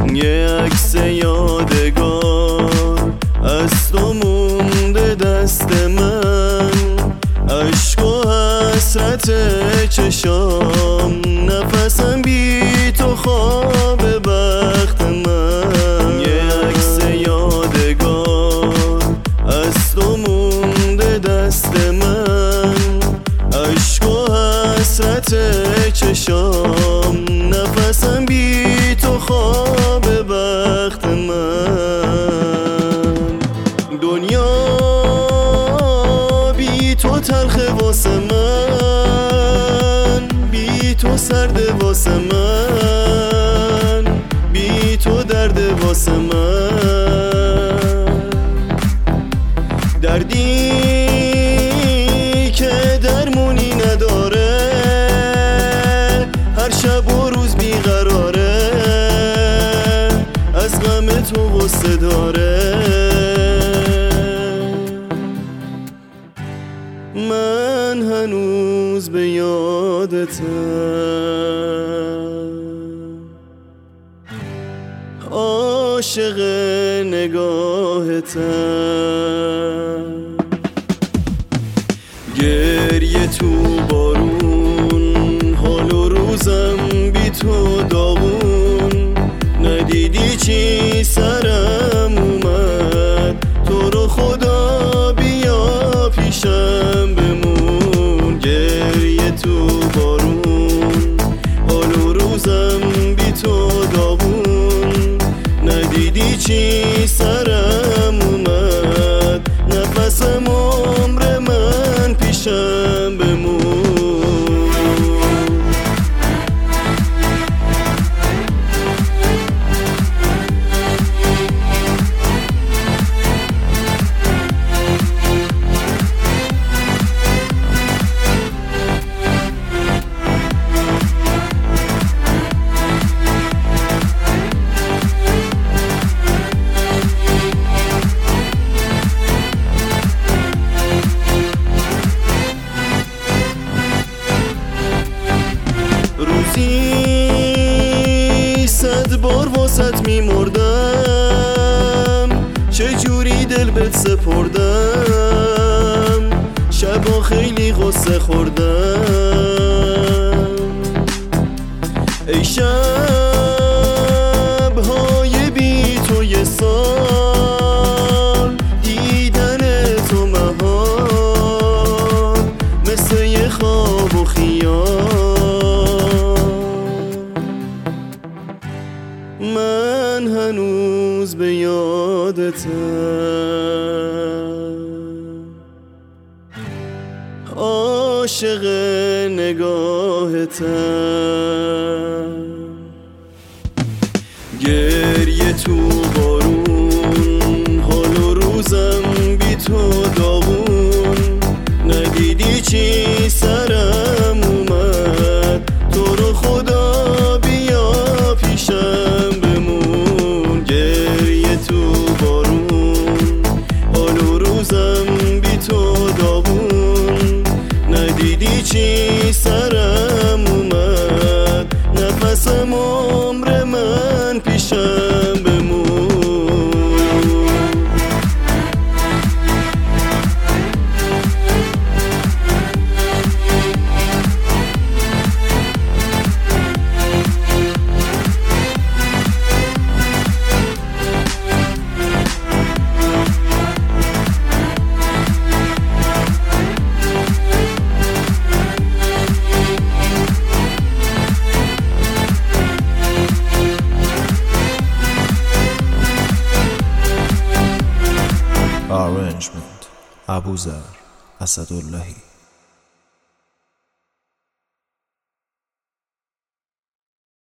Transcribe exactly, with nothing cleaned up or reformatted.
یه عکس یادگار از تو مونده دست من، عشق و حسرت چشام، نفسم بی تو خواب بخت من. یه عکس یادگار از تو مونده دست من، عشق و حسرت چشام، نفسم بی تو خواب بخت من. دنیا بی تو تلخه واسه من، بی تو سرده واسه من، بی تو درده واسه من. دردی که درمونی نداره، هر شب و روز بیقراره، از غم تو غصه داره. من هنوز به یادتم، عاشق نگاهتم. گریه تو بارون، حال و روزم بی تو داغون، ندیدی چی سرم اومد، تو رو خدا بیا پیشم بمون. گریه تو بارون، حال و روزم بی تو داغون، ندیدی چی سرم اومد، نفسم عمر من پیشم بمون. روزی صد بار واسط میمردم، چجوری دل بهت سپردم، شبا خیلی غصه خوردم. ای شبهای بی تو یه سال، دیدن تو محال، مثل یه خواب و خیال. من هنوز به یادتم، عاشق نگاهتم. گریه تو بارون، حال و روزم بی تو داغون، ندیدی چی سرم اومد، تو رو خدا بیا پیشم بمون. گریه تو بارون، حال و روزم بی تو داغون، ندیدی چی سرم اومد، نفسم عمر من پیشم بمون. Arrangement Abu Zar Asadullahi.